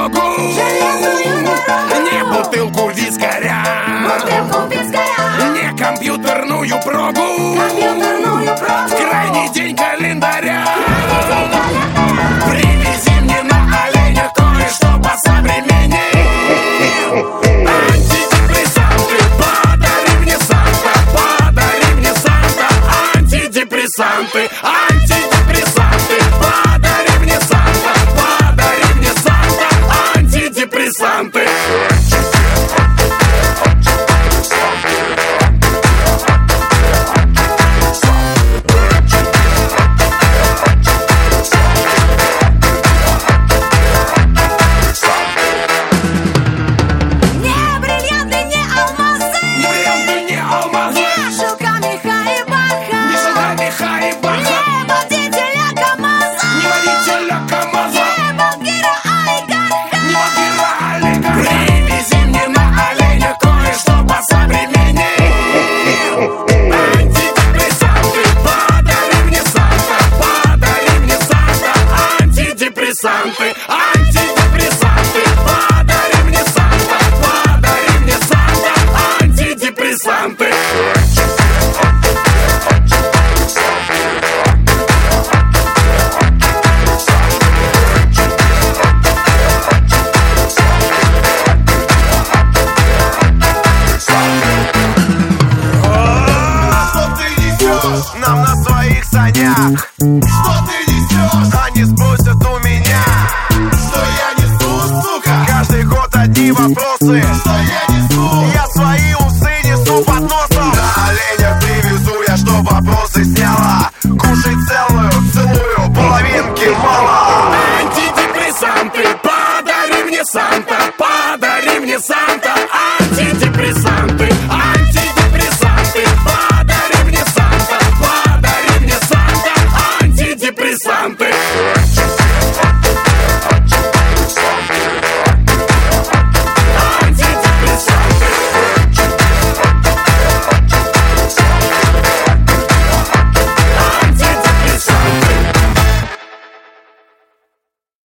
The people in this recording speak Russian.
дорогу, не бутылку вискаря, не компьютерную прогу, в крайний день календаря. Привези мне на оленя кое-что посовременней. Антидепрессанты, подари мне Санта, подари мне Санта. Антидепрессанты, антидепрессанты, подари мне Санта, подари мне Санта. Антидепрессанты. Привези мне на оленя кое-что посовременней. Антидепрессанты, подари мне Санта, подари мне Санта. Антидепрессанты, антидепрессанты, подари мне Санта, подари мне Санта. Антидепрессанты. Нам на своих санях. Что ты несешь? Они спросят у меня, что я несу, сука. Каждый год одни вопросы, что я